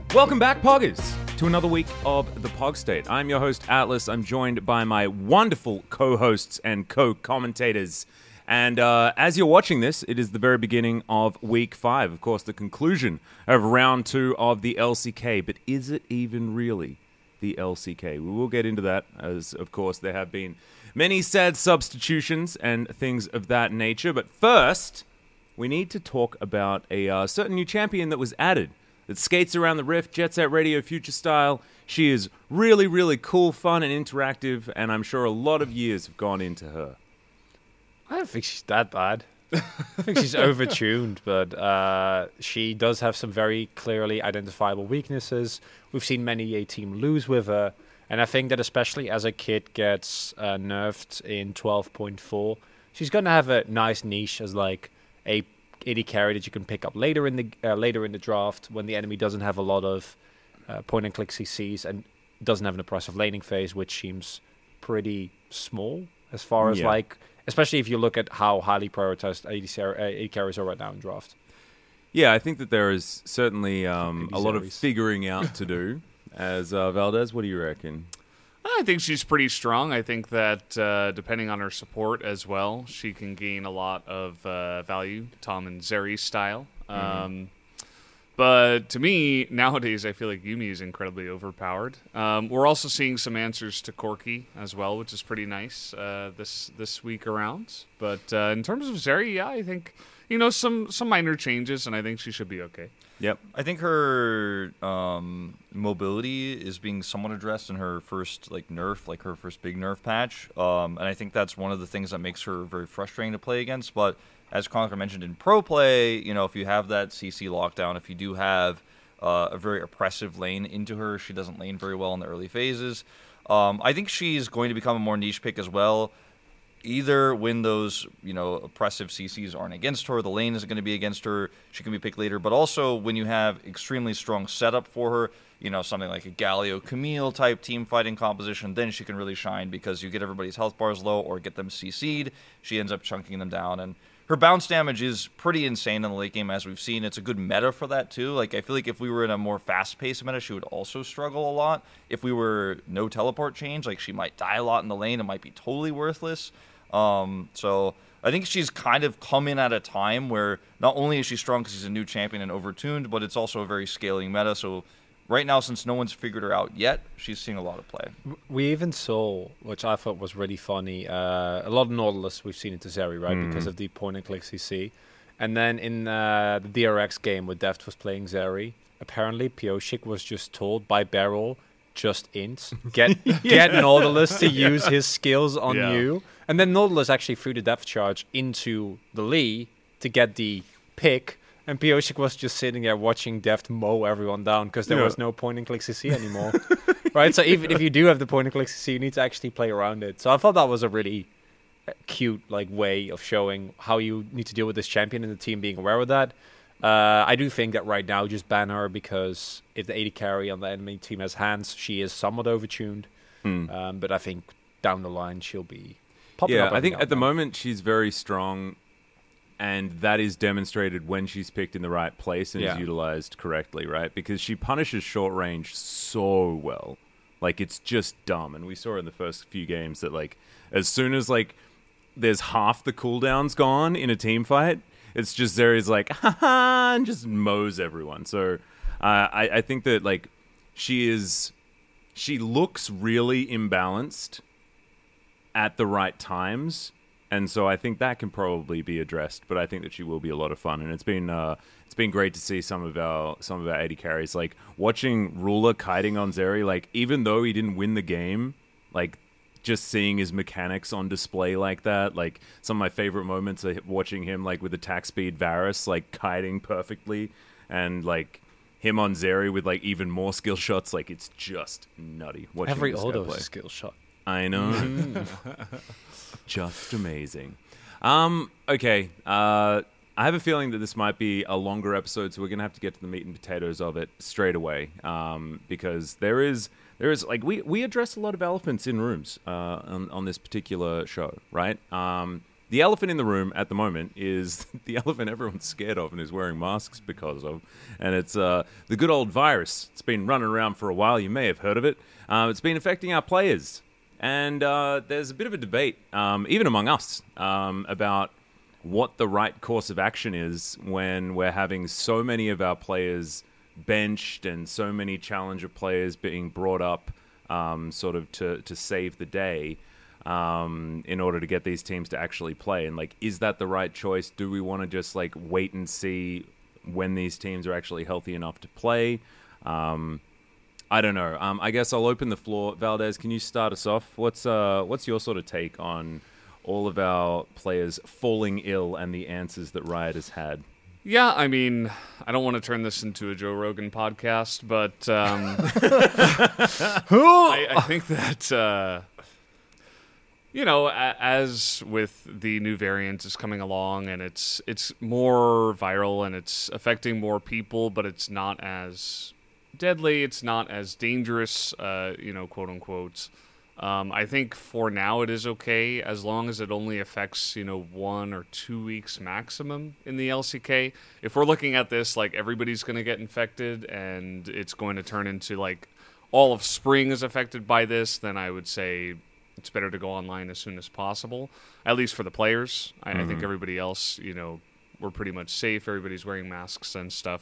Welcome back, Poggers, to another week of the Pog State. I'm your host, Atlas. I'm joined by my wonderful co-hosts and co-commentators. And as you're watching this, it is the very beginning of Week 5. Of course, the conclusion of Round 2 of the LCK. But is it even really the LCK? We will get into that, as, of course, there have been many sad substitutions and things of that nature. But first, we need to talk about a certain new champion that was added, that skates around the Rift, Jet Set Radio Future Style. She is really, really cool, fun, and interactive, and I'm sure a lot of years have gone into her. I don't think she's that bad. I think she's overtuned, but she does have some very clearly identifiable weaknesses. We've seen many a team lose with her, and I think that especially as a kid gets nerfed in 12.4, she's going to have a nice niche as like a AD carry that you can pick up later in the draft when the enemy doesn't have a lot of point-and-click CCs and doesn't have an oppressive laning phase, which seems pretty small as far as like, especially if you look at how highly prioritized AD carries are right now in draft. Yeah, I think that there is certainly a lot of figuring out to do. As Valdez, what do you reckon? I think she's pretty strong. I think that depending on her support as well, she can gain a lot of value, Tom and Zeri style. But to me, nowadays, I feel like Yuumi is incredibly overpowered. We're also seeing some answers to Corki as well, which is pretty nice this week around. But in terms of Zeri, yeah, I think some minor changes, and I think she should be okay. Yep. I think her mobility is being somewhat addressed in her first nerf, her first big nerf patch. And I think that's one of the things that makes her very frustrating to play against. But as Conker mentioned in pro play, if you have that CC lockdown, if you do have a very oppressive lane into her, she doesn't lane very well in the early phases. I think she's going to become a more niche pick as well. Either when those, oppressive CCs aren't against her, the lane isn't going to be against her, she can be picked later. But also when you have extremely strong setup for her, something like a Galio Camille type team fighting composition, then she can really shine because you get everybody's health bars low or get them CC'd. She ends up chunking them down. And her bounce damage is pretty insane in the late game, as we've seen. It's a good meta for that, too. I feel like if we were in a more fast-paced meta, she would also struggle a lot. If we were no teleport change, she might die a lot in the lane. It might be totally worthless. So I think she's kind of come in at a time where not only is she strong because she's a new champion and overtuned, but it's also a very scaling meta. So right now, since no one's figured her out yet, she's seeing a lot of play. We even saw, which I thought was really funny, a lot of Nautilus we've seen into Zeri, right, because of the point-and-click CC. And then in the DRX game where Deft was playing Zeri, apparently Pioshik was just told by Beryl, just int, get Nautilus to use his skills on you. And then Nautilus actually threw the depth charge into the Lee to get the pick. And Pioshik was just sitting there watching Deft mow everyone down because there was no point-and-click CC anymore. Right? So even if you do have the point-and-click CC, you need to actually play around it. So I thought that was a really cute way of showing how you need to deal with this champion and the team being aware of that. I do think that right now just ban her because if the AD carry on the enemy team has hands, she is somewhat overtuned. But I think down the line she'll be popping up. Yeah, I think at the moment she's very strong, and that is demonstrated when she's picked in the right place and is utilized correctly, right? Because she punishes short range so well. It's just dumb. And we saw in the first few games that as soon as there's half the cooldowns gone in a team fight, it's just Zeri's haha, and just mows everyone. So I think that she looks really imbalanced at the right times, and so I think that can probably be addressed. But I think that she will be a lot of fun, and it's been great to see some of our AD carries watching Ruler kiting on Zeri. Even though he didn't win the game, just seeing his mechanics on display like that, some of my favorite moments are watching him with attack speed Varus kiting perfectly, and him on Zeri with even more skill shots. It's just nutty watching every this auto guy play. is a skill shot. I know. Just amazing. Okay. I have a feeling that this might be a longer episode, so we're going to have to get to the meat and potatoes of it straight away. Because there is we address a lot of elephants in rooms on this particular show, right? the elephant in the room at the moment is the elephant everyone's scared of and is wearing masks because of, and it's the good old virus. It's been running around for a while. You may have heard of it. It's been affecting our players, and there's a bit of a debate, even among us, about what the right course of action is when we're having so many of our players benched and so many challenger players being brought up sort of to save the day in order to get these teams to actually play. And, like, is that the right choice? Do we want to just, like, wait and see when these teams are actually healthy enough to play? I don't know. I guess I'll open the floor. Valdez, can you start us off? What's your sort of take on all of our players falling ill and the answers that Riot has had? Yeah, I mean, I don't want to turn this into a Joe Rogan podcast, but I think that, as with the new variant is coming along and it's more viral and it's affecting more people, but it's not as deadly, it's not as dangerous, quote unquote. I think for now it is okay as long as it only affects 1 or 2 weeks maximum in the LCK. If we're looking at this like everybody's going to get infected and it's going to turn into like all of spring is affected by this, then I would say it's better to go online as soon as possible, at least for the players. I think everybody else, we're pretty much safe. Everybody's wearing masks and stuff.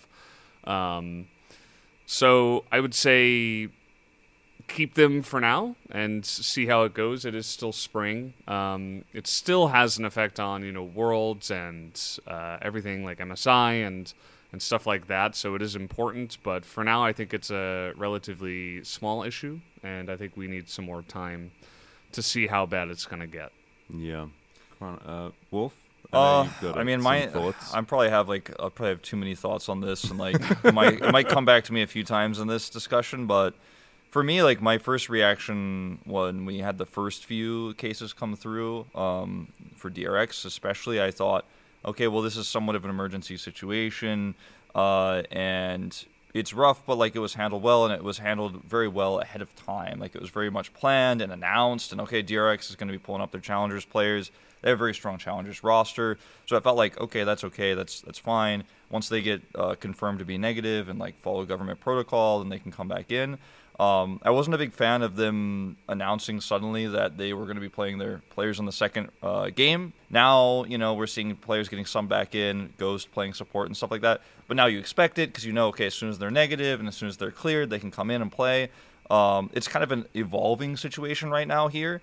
So I would say keep them for now and see how it goes. It is still spring. It still has an effect on, Worlds and everything like MSI and stuff like that. So it is important. But for now, I think it's a relatively small issue. And I think we need some more time to see how bad it's going to get. Yeah. Wolf? I probably have too many thoughts on this, and like it might come back to me a few times in this discussion. But for me, like my first reaction when we had the first few cases come through for DRX, especially, I thought, okay, well, this is somewhat of an emergency situation, and it's rough, but like it was handled well, and it was handled very well ahead of time. Like it was very much planned and announced, and okay, DRX is going to be pulling up their challengers players. They have a very strong challengers roster, so I felt like that's fine. Once they get confirmed to be negative and like follow government protocol, then they can come back in. I wasn't a big fan of them announcing suddenly that they were going to be playing their players in the second game. Now, we're seeing players getting some back in, Ghost playing support and stuff like that. But now you expect it because okay, as soon as they're negative and as soon as they're cleared, they can come in and play. It's kind of an evolving situation right now here.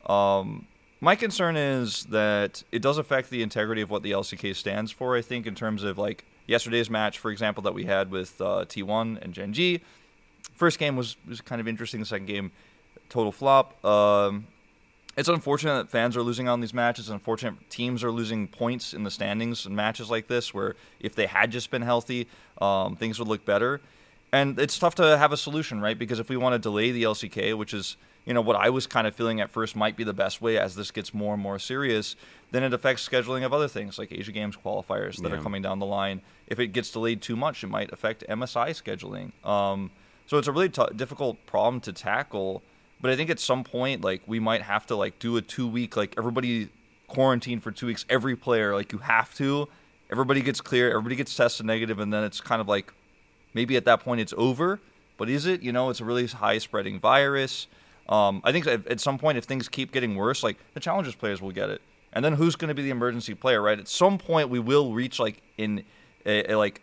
My concern is that it does affect the integrity of what the LCK stands for, I think, in terms of like yesterday's match, for example, that we had with T1 and Gen G. First game was kind of interesting. The second game, total flop. It's unfortunate that fans are losing on these matches. It's unfortunate teams are losing points in the standings in matches like this, where if they had just been healthy, things would look better. And it's tough to have a solution, right? Because if we want to delay the LCK, which is what I was kind of feeling at first might be the best way as this gets more and more serious, then it affects scheduling of other things like Asia Games qualifiers that are coming down the line. If it gets delayed too much, it might affect MSI scheduling. So it's a really difficult problem to tackle. But I think at some point, like, we might have to like do a 2-week, like everybody quarantine for 2 weeks, every player, like you have to. Everybody gets clear, everybody gets tested negative, and then it's kind of like maybe at that point it's over. But is it? It's a really high spreading virus. I think at some point, if things keep getting worse, like the challengers players will get it, and then who's going to be the emergency player, right? At some point, we will reach like in a like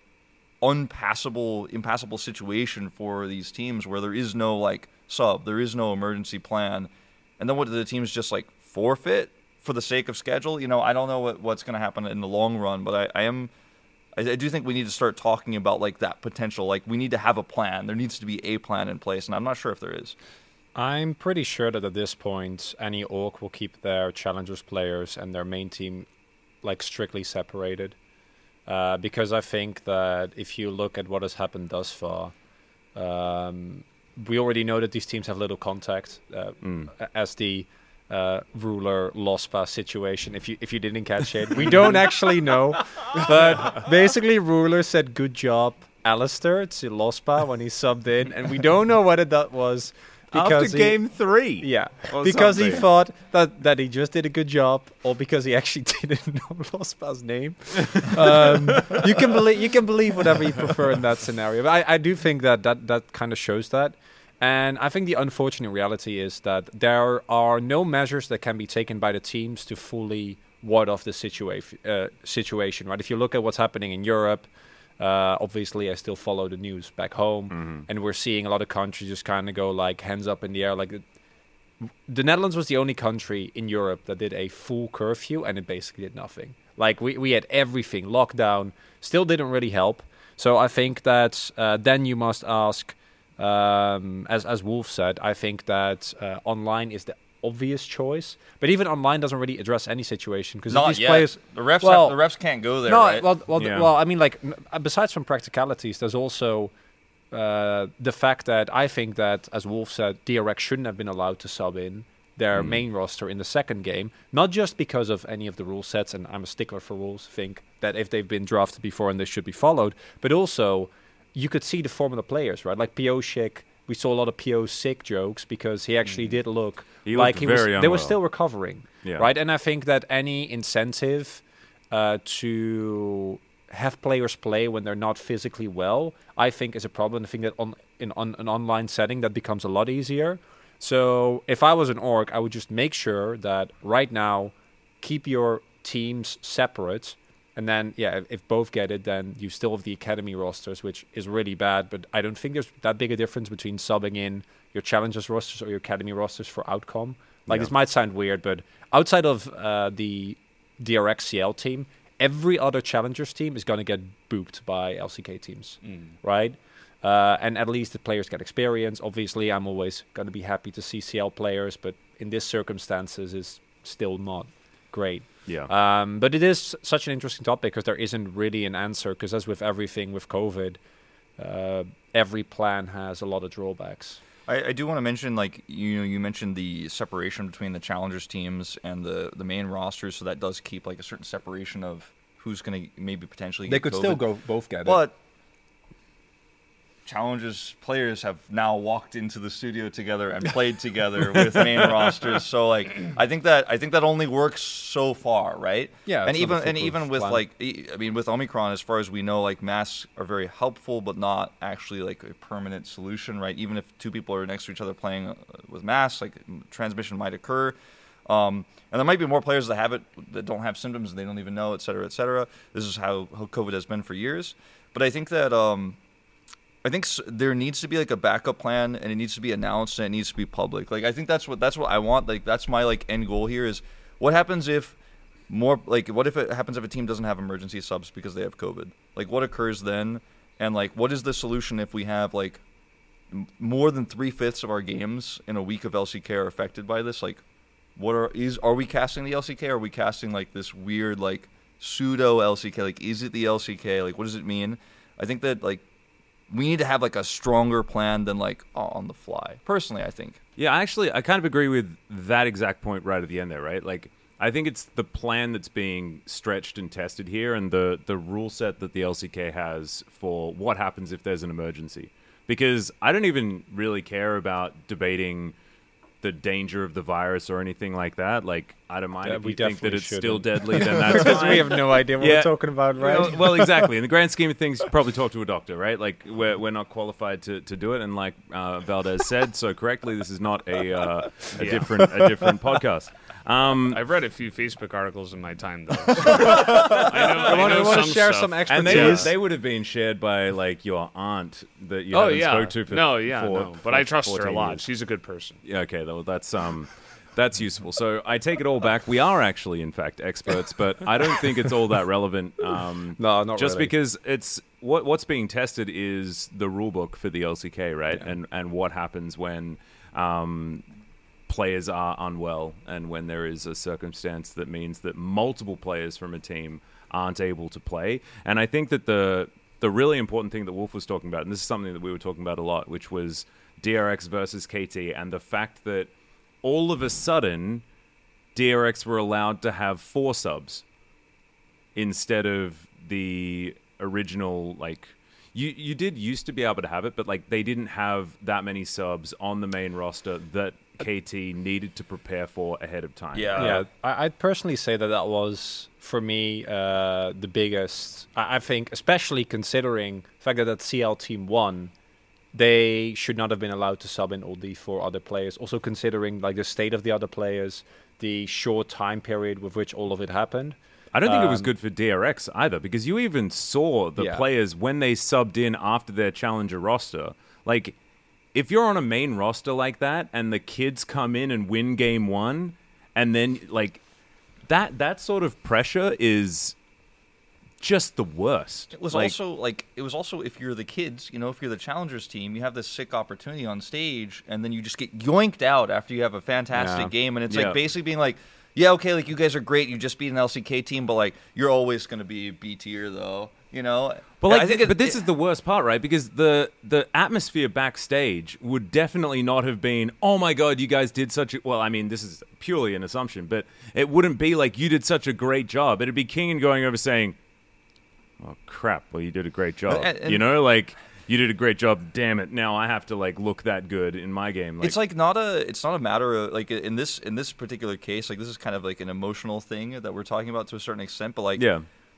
impassable situation for these teams where there is no like sub, there is no emergency plan, and then what do the teams just like forfeit for the sake of schedule? I don't know what's going to happen in the long run, but I do think we need to start talking about like that potential. Like we need to have a plan. There needs to be a plan in place, and I'm not sure if there is. I'm pretty sure that at this point, any org will keep their challengers players and their main team like strictly separated. Because I think that if you look at what has happened thus far, we already know that these teams have little contact, as the Ruler Lospa situation. If you didn't catch it, we don't actually know, but basically Ruler said good job, Alistair, to Lospa when he subbed in, and we don't know whether that was because After game 3. Yeah, or because he something. thought that he just did a good job, or because he actually didn't know Lospa's name. You can believe whatever you prefer in that scenario. But I do think that kind of shows that. And I think the unfortunate reality is that there are no measures that can be taken by the teams to fully ward off the situation. Right? If you look at what's happening in Europe. Obviously, I still follow the news back home, and we're seeing a lot of countries just kind of go like hands up in the air. Like the Netherlands was the only country in Europe that did a full curfew, and it basically did nothing. Like we had everything lockdown, still didn't really help. So I think that then you must ask, as Wolf said, I think that online is the obvious choice, but even online doesn't really address any situation because Not these yet. players. The refs, the refs can't go there, No, right? well, I mean, like, besides from practicalities, there's also the fact that I think that, as Wolf said, DRX shouldn't have been allowed to sub in their main roster in the second game, not just because of any of the rule sets, and I'm a stickler for rules, think that if they've been drafted before and they should be followed, but also you could see the form of the players, right? Like Pioshik, we saw a lot of Pio sick jokes because he actually did look like he was. They were still recovering, right? And I think that any incentive to have players play when they're not physically well, I think is a problem. I think that in an online setting that becomes a lot easier. So if I was an org, I would just make sure that right now keep your teams separate. And then, if both get it, then you still have the academy rosters, which is really bad. But I don't think there's that big a difference between subbing in your challengers rosters or your academy rosters for outcome. Like, this might sound weird, but outside of the DRX CL team, every other challengers team is going to get booped by LCK teams, right? And at least the players get experience. Obviously, I'm always going to be happy to see CL players, but in this circumstances, is still not great. Yeah. But it is such an interesting topic because there isn't really an answer. Because as with everything with COVID, every plan has a lot of drawbacks. I do want to mention, like, you mentioned the separation between the challengers teams and the main rosters, so that does keep like a certain separation of who's going to maybe potentially get COVID. both get But Challengers players have now walked into the studio together and played together with main rosters. So like I think that only works so far, right? Yeah. And even with like with Omicron, as far as we know, like masks are very helpful, but not actually like a permanent solution, right? Even if two people are next to each other playing with masks, like transmission might occur. And there might be more players that have it that don't have symptoms and they don't even know, et cetera, et cetera. This is how COVID has been for years. But I think that there needs to be like a backup plan, and it needs to be announced, and it needs to be public. Like I think that's what I want. Like that's my like end goal here is what happens if it happens if a team doesn't have emergency subs because they have COVID? Like what occurs then? And like what is the solution if we have like more than 3/5 of our games in a week of LCK are affected by this? Like are we casting the LCK? Or are we casting like this weird like pseudo LCK? Like is it the LCK? Like what does it mean? I think that like we need to have like a stronger plan than like on the fly. Personally, I think. Yeah, actually, I kind of agree with that exact point right at the end there, right? Like, I think it's the plan that's being stretched and tested here, and the rule set that the LCK has for what happens if there's an emergency. Because I don't even really care about debating the danger of the virus or anything like that. Like, I don't mind if you think that it's still deadly, then that's because fine. we have no idea what we're talking about, right? Well, exactly. In the grand scheme of things, probably talk to a doctor, right? Like, we're not qualified to do it. And like Valdez said so correctly, this is not a different podcast. I've read a few Facebook articles in my time, though. I want to share stuff. some And expertise. they would have been shared by like your aunt that you haven't spoke to for but I trust her a 14 lot. years. She's a good person. Yeah, okay, well, that's useful. So I take it all back. We are actually, in fact, experts, but I don't think it's all that relevant. No, not just really. because it's what's being tested is the rule book for the LCK, right? Yeah. And what happens when players are unwell and when there is a circumstance that means that multiple players from a team aren't able to play. And I think that the really important thing that Wolf was talking about, and this is something that we were talking about a lot, which was DRX versus KT, and the fact that all of a sudden DRX were allowed to have 4 subs instead of the original, like, you did used to be able to have it, but like they didn't have that many subs on the main roster that KT needed to prepare for ahead of time. Yeah, I'd personally say that was, for me, the biggest. I think, especially considering the fact that CL team won, they should not have been allowed to sub in all the 4 other players. Also considering like the state of the other players, the short time period with which all of it happened. I don't think it was good for DRX either, because you even saw the players when they subbed in after their challenger roster. Like, if you're on a main roster like that and the kids come in and win game 1, and then like that sort of pressure is just the worst. It was also if you're the kids, if you're the challengers team, you have this sick opportunity on stage, and then you just get yoinked out after you have a fantastic game, and it's like basically being like, yeah, okay, like you guys are great, you just beat an LCK team, but like you're always going to be B tier though, But like, but this is the worst part, right? Because the atmosphere backstage would definitely not have been, oh my god, you guys did such a... Well, I mean, this is purely an assumption, but it wouldn't be like you did such a great job. It'd be King and going over saying, oh crap, well you did a great job. And like... You did a great job. Damn it! Now I have to like look that good in my game. Like, it's not a matter of like in this particular case, like this is kind of like an emotional thing that we're talking about to a certain extent. But like,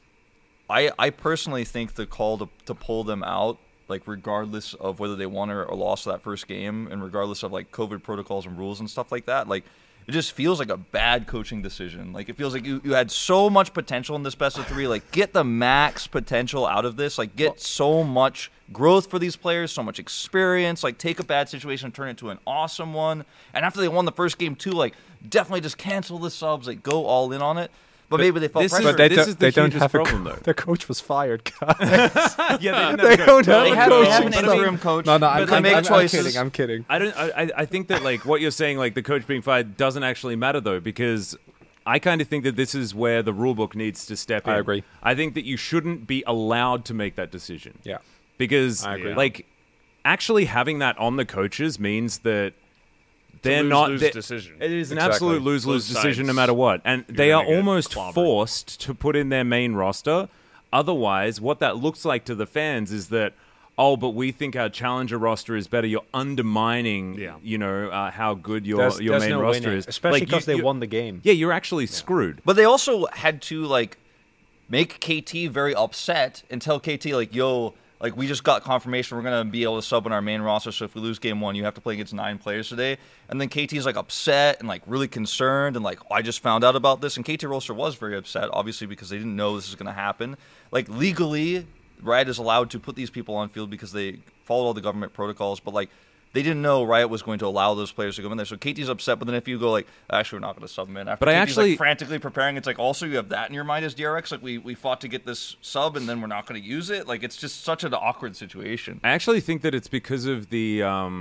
I personally think the call to pull them out, like regardless of whether they won or lost that first game, and regardless of like COVID protocols and rules and stuff like that, like it just feels like a bad coaching decision. Like it feels like you had so much potential in this best of 3. Like get the max potential out of this. Like get so much growth for these players, so much experience. Like take a bad situation and turn it into an awesome one. And after they won the first game too, like definitely just cancel the subs. Like go all in on it. But maybe they felt pressure. This is the hugest problem, though. Their coach was fired, guys. They don't have They have an interim coach. No, I'm kidding. I'm kidding. I think that like what you're saying, like the coach being fired, doesn't actually matter though, because I kind of think that this is where the rulebook needs to step in. I agree. I think that you shouldn't be allowed to make that decision. Yeah. Because like actually having that on the coaches means that they're not. Decision. It is an absolute lose-lose decision no matter what. And they are almost forced to put in their main roster. Otherwise, what that looks like to the fans is that, oh, but we think our challenger roster is better. You're undermining, how good your main no roster winning, is. especially because they won the game. Yeah, you're actually screwed. But they also had to like make KT very upset and tell KT like, yo, like we just got confirmation we're gonna be able to sub on our main roster. So if we lose game 1, you have to play against 9 players today. And then KT's like upset and like really concerned and like, I just found out about this. And KT Roaster was very upset, obviously, because they didn't know this was gonna happen. Like legally, Riot is allowed to put these people on field because they followed all the government protocols, but like they didn't know Riot was going to allow those players to go in there. So KT's upset, but then if you go like, actually we're not going to sub them in. After KT's like frantically preparing, it's like also you have that in your mind as DRX. Like we fought to get this sub and then we're not going to use it. Like it's just such an awkward situation. I actually think that it's because of the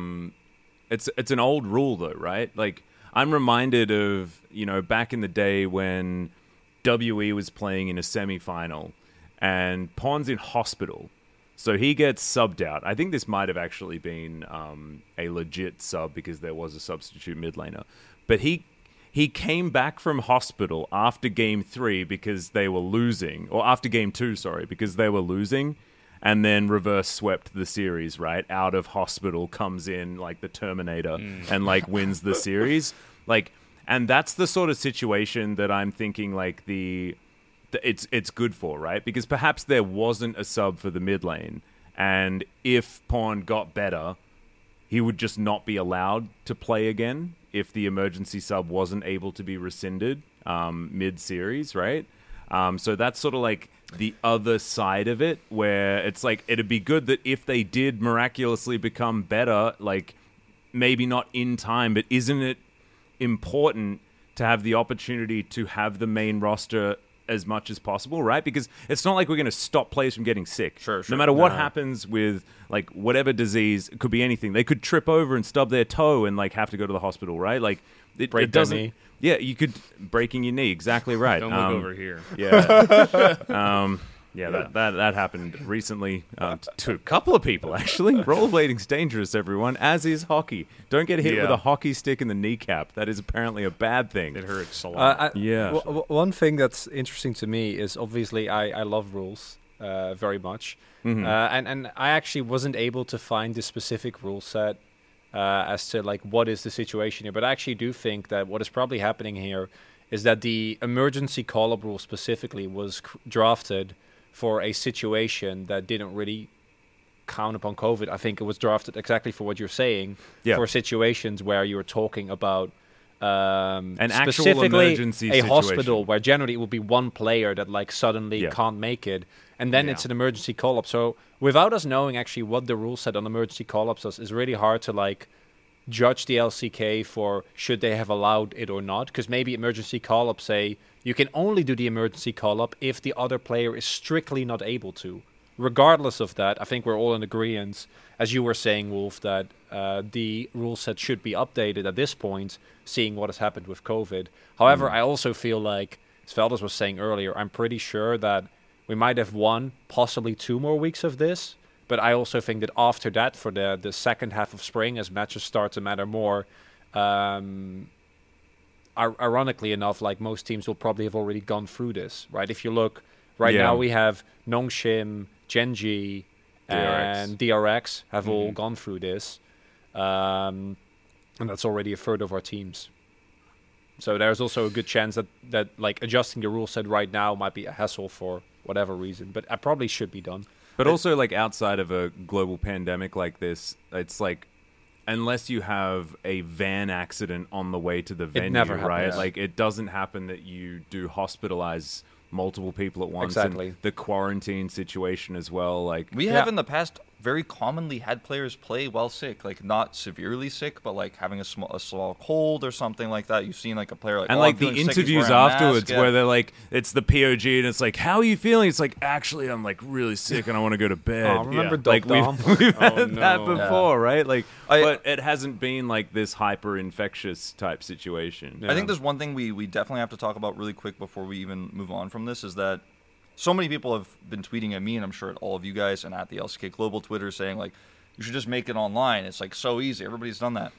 it's an old rule though, right? Like I'm reminded of, back in the day when WE was playing in a semi-final and Pawn's in hospital. So he gets subbed out. I think this might have actually been a legit sub because there was a substitute mid laner. But he came back from hospital after game 3 because they were losing, or after game 2, sorry, because they were losing, and then reverse swept the series, right? Out of hospital, comes in like the Terminator and like wins the series. Like, and that's the sort of situation that I'm thinking like it's good for, right? Because perhaps there wasn't a sub for the mid lane, and if Pawn got better, he would just not be allowed to play again if the emergency sub wasn't able to be rescinded mid-series, right? So that's sort of like the other side of it, where it's like it'd be good that if they did miraculously become better, like maybe not in time, but isn't it important to have the opportunity to have the main roster as much as possible, right? Because it's not like we're going to stop players from getting sick. Sure. No matter what happens with like whatever disease, it could be anything. They could trip over and stub their toe and like have to go to the hospital, right? Like it doesn't. Knee. Yeah, you could breaking your knee. Exactly right. Don't look over here. Yeah. That happened recently to a couple of people, actually. Rollerblading's dangerous, everyone, as is hockey. Don't get hit with a hockey stick in the kneecap. That is apparently a bad thing. It hurts a lot. One thing that's interesting to me is obviously I love rules. very much. And I actually wasn't able to find the specific rule set as to like what is the situation here. But I actually do think that what is probably happening here is that the emergency call-up rule specifically was drafted for a situation that didn't really count upon COVID. I think it was drafted exactly for what you're saying, for situations where you were talking about an actual specifically emergency a situation. hospital where generally it would be one player that like suddenly can't make it, and then it's an emergency call-up. So without us knowing actually what the rule set on emergency call-ups is, it's really hard to like judge the LCK for should they have allowed it or not, because maybe emergency call-ups say you can only do the emergency call-up if the other player is strictly not able to. Regardless of that, I think we're all in agreement, as you were saying, Wolf, that the rule set should be updated at this point, seeing what has happened with COVID. However, I also feel like, as Velders was saying earlier, I'm pretty sure that we might have 1, possibly 2 more weeks of this. But I also think that after that, for the second half of spring, as matches start to matter more, ironically enough, like most teams will probably have already gone through this, right? If you look, now we have Nongshim, Gen.G, and DRX have all gone through this. And that's already a third of our teams. So there's also a good chance that like adjusting the rule set right now might be a hassle for whatever reason, but it probably should be done. But also, like, outside of a global pandemic like this, it's like, unless you have a van accident on the way to the venue, never right? happens. Like, it doesn't happen that you do hospitalize multiple people at once. Exactly. And the quarantine situation as well. Like, We have in the past very commonly had players play while sick, like not severely sick, but like having a small cold or something like that. You've seen like a player like, and oh, like I'm the feeling sick, he's interviews wearing a mask, afterwards where they're like, it's the POG and it's like, how are you feeling? It's like, actually, I'm like really sick and I want to go to bed. Oh, remember like Dom? we've had Oh, that no. before, right? Like, I- but it hasn't been like this hyper infectious type situation. I think there's one thing we definitely have to talk about really quick before we even move on from this, is that so many people have been tweeting at me, and I'm sure at all of you guys, and at the LCK Global Twitter, saying like, you should just make it online. It's like so easy. Everybody's done that.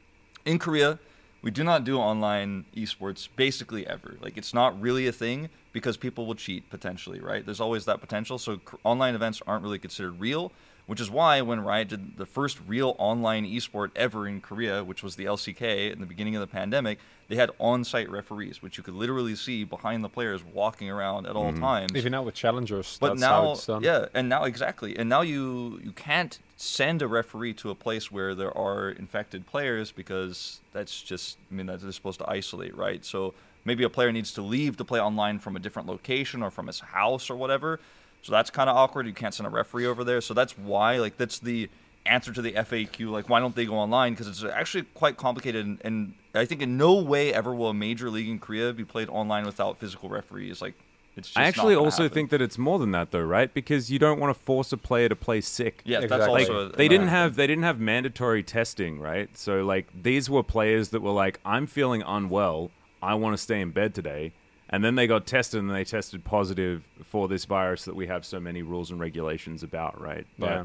In Korea, we do not do online esports basically ever. Like, it's not really a thing because people will cheat potentially, right? There's always that potential. So online events aren't really considered real, which is why when Riot did the first real online esport ever in Korea, which was the LCK in the beginning of the pandemic, they had on-site referees, which you could literally see behind the players walking around at all times. Even now with challengers, But that's now, how it's done. and now exactly, and now you can't send a referee to a place where there are infected players because that's just, I mean, that's supposed to isolate, right? So maybe a player needs to leave to play online from a different location or from his house or whatever. So that's kind of awkward. You can't send a referee over there. So that's why, like, that's the answer to the FAQ. Like, why don't they go online? Because it's actually quite complicated, and I think in no way ever will a major league in Korea be played online without physical referees. Like, it's just I actually not gonna also happen. think that it's more than that, though, right? Because you don't want to force a player to play sick. Yeah, that's Exactly. Like, also they didn't have mandatory testing, right? So like these were players that were like, I'm feeling unwell, I want to stay in bed today, and then they got tested and they tested positive for this virus that we have so many rules and regulations about, right? But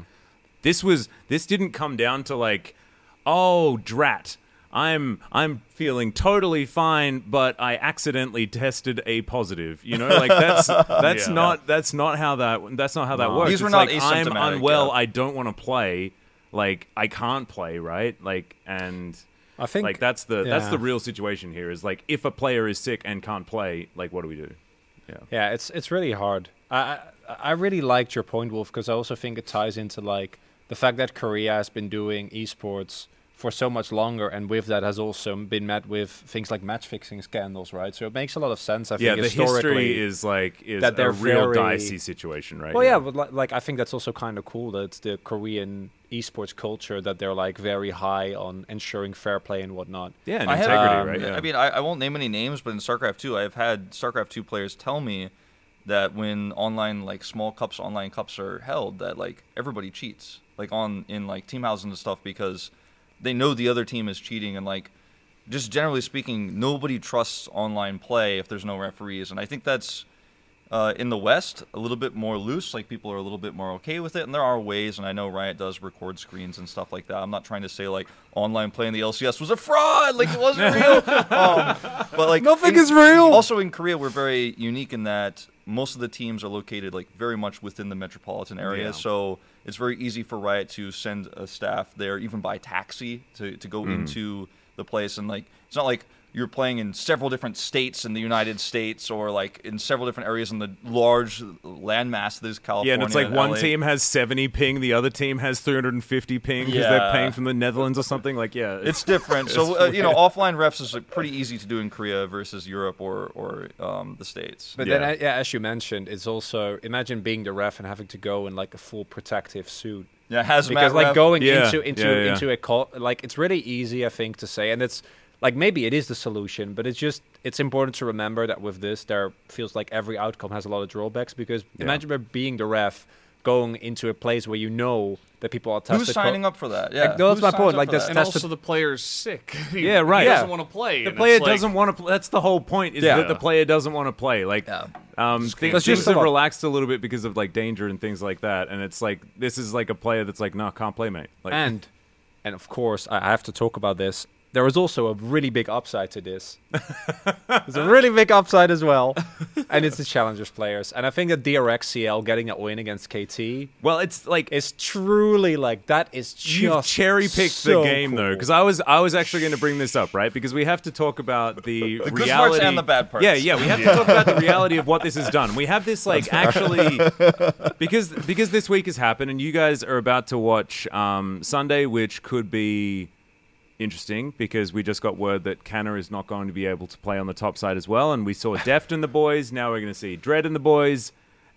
this didn't come down to like, oh, drat, I'm feeling totally fine, but I accidentally tested a positive. You know, like that's Yeah. not how that works. These were It's not like, I'm asymptomatic, unwell. yeah. I don't want to play. Like I can't play, right? Like, and I think like that's the yeah. real situation here. Is like if a player is sick and can't play, like what do we do? Yeah, it's really hard. I really liked your point, Wolf, because I also think it ties into like the fact that Korea has been doing esports for so much longer, and with that has also been met with things like match fixing scandals, right? So it makes a lot of sense. I think Yeah, the historically history is that a they're real very- dicey situation, right? Well, yeah, but like I think that's also kind of cool that it's the Korean esports culture that they're like very high on ensuring fair play and whatnot. yeah, and I had, integrity, right? Yeah. I mean, I won't name any names, but in StarCraft 2, I've had StarCraft 2 players tell me that when online, like, online cups are held, that, like, everybody cheats, like, in, like, team houses and stuff, because they know the other team is cheating, and, like, just generally speaking, nobody trusts online play if there's no referees, and I think that's, in the West, a little bit more loose, like, people are a little bit more okay with it, and there are ways, and I know Riot does record screens and stuff like that. I'm not trying to say, like, online play in the LCS was a fraud, like, it wasn't real, but, like, Nothing is real. Also, in Korea, we're very unique in that most of the teams are located like very much within the metropolitan area, Yeah. so it's very easy for Riot to send a staff there, even by taxi, to go into the place. And like, it's not like you're playing in several different states in the United States, or like in several different areas in the large landmass that is California. Yeah, and it's like one LA. team has 70 ping, the other team has 350 ping because Yeah. they're paying from the Netherlands or something. Like, yeah, It's different. So offline refs is like, pretty easy to do in Korea versus Europe or the States. But Yeah. then, as you mentioned, it's also imagine being the ref and having to go in like a full protective suit. Yeah, hazmat Because like ref. going Yeah, into a call, like it's really easy, I think, to say, and it's like maybe it is the solution, but it's important to remember that with this, there feels like every outcome has a lot of drawbacks. Because imagine being the ref, going into a place where you know that people are tested. Who's signing up for that? Yeah, no, that's Who my signs point, up like, for that's- that? And That's also the player's sick. Yeah, right. He Yeah. doesn't want to play. the and player it's like- doesn't want to. That's the whole point. Is Yeah. that the player doesn't want to play. Like, Yeah. things That's just have a lot. relaxed a little bit because of like danger and things like that. And it's like this is like a player that's like, no, can't play, mate. Like, And of course, I have to talk about this. There is also a really big upside to this. There's a really big upside as well, and it's the challengers players. And I think that DRX CL getting that win against KT well, it's like is truly like that is just you've cherry picked so the game though, cool. because I was actually going to bring this up, right? Because we have to talk about the good reality parts and the bad parts. Yeah, we have to talk about the reality of what this has done. We have this like actually because this week has happened, and you guys are about to watch Sunday, which could be interesting because we just got word that Canna is not going to be able to play on the top side as well, and we saw Deft in the boys. Now we're going to see Dread in the boys,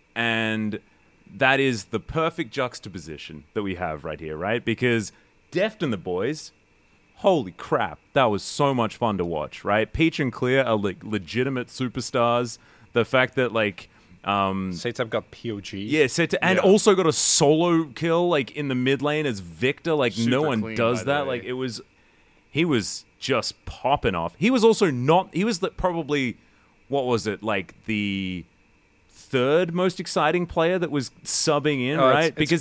and that is the perfect juxtaposition that we have right here, right? Because Deft and the boys, holy crap, that was so much fun to watch, right? Peach and Clear are like legitimate superstars. The fact that like Satep got POG. yeah, and also got a solo kill like in the mid lane as Victor. Like Super no one clean, does by the that. way. Like he was just popping off. He was also not. He was probably what was it like the third most exciting player that was subbing in, Oh, right? it's- Because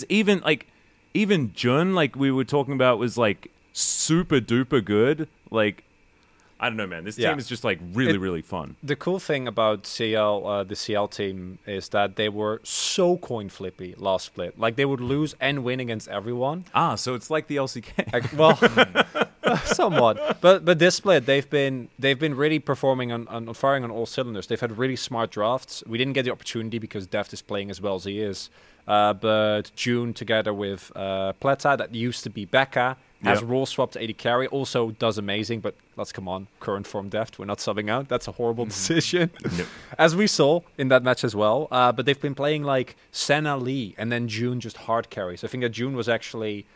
even Jun, like we were talking about, was like super duper good. Like I don't know, man. This Yeah. team is just like really fun. The cool thing about CL, the CL team, is that they were so coin flippy last split. Like they would lose and win against everyone. So it's like the LCK. Like, well, somewhat. But this split, they've been really performing on firing on all cylinders. They've had really smart drafts. We didn't get the opportunity because Deft is playing as well as he is. But June together with Plata, that used to be Becca, has Yep. role swapped to AD carry, also does amazing, but let's come on, current form Deft, we're not subbing out. That's a horrible decision. As we saw in that match as well. But they've been playing like Senna Lee and then June just hard carries. I think that June was actually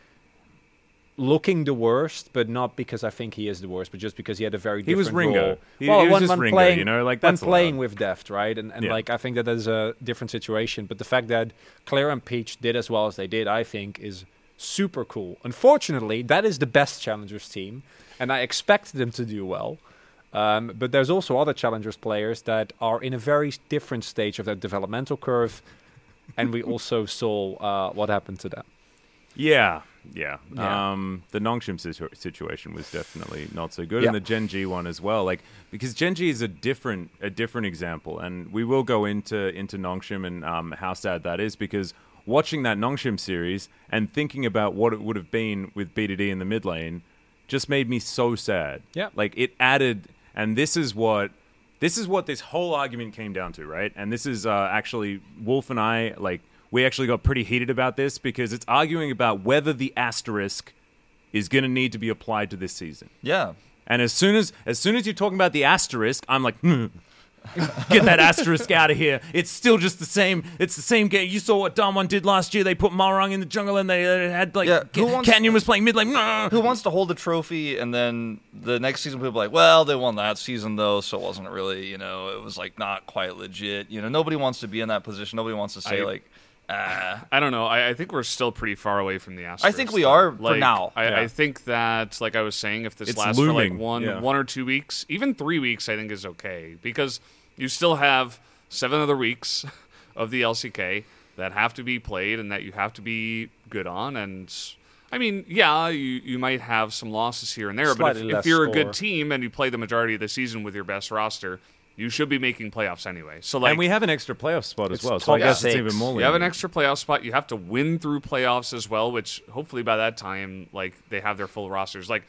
looking the worst, but not because I think he is the worst, but just because he had a very He was different Ringo. role. He was just Ringo, playing, you know, like, when that's playing allowed. with Deft, right? And Yeah. like I think that is a different situation. But the fact that Claire and Peach did as well as they did, I think, is super cool. Unfortunately, that is the best Challengers team, and I expected them to do well. But there's also other Challengers players that are in a very different stage of their developmental curve, and we also saw what happened to them. Yeah. Yeah. The Nongshim situation was definitely not so good, Yeah. and the Gen G one as well. Like because Gen G is a different example, and we will go into Nongshim and how sad that is. Because watching that Nongshim series and thinking about what it would have been with BDD in the mid lane just made me so sad. Yeah. Like it added, and this is what this whole argument came down to, right? And this is actually Wolf and I like. We actually got pretty heated about this because it's arguing about whether the asterisk is going to need to be applied to this season. Yeah. And as soon as you're talking about the asterisk, I'm like, get that asterisk out of here. It's still just the same. It's the same game. You saw what Damwon did last year. They put Malrang in the jungle and they had like Yeah, who wants- Canyon was playing mid lane. Who wants to hold the trophy and then the next season people are like, well, they won that season though, so it wasn't really, it was like not quite legit. Nobody wants to be in that position. Nobody wants to say I don't know. I think we're still pretty far away from the asterisk. I think we are for Like, now. I think that, like I was saying, if this It's lasts looming. for like Yeah. 1 or 2 weeks, even 3 weeks, I think is okay because you still have 7 other weeks of the LCK that have to be played and that you have to be good on. And I mean, yeah, you might have some losses here and there, but Slightly if less you're a score. good team and you play the majority of the season with your best roster, you should be making playoffs anyway. So like, and we have an extra playoff spot as It's well, so I top guess it's 6. even more. you have an lenient. extra playoff spot. You have to win through playoffs as well, which hopefully by that time, like they have their full rosters. Like,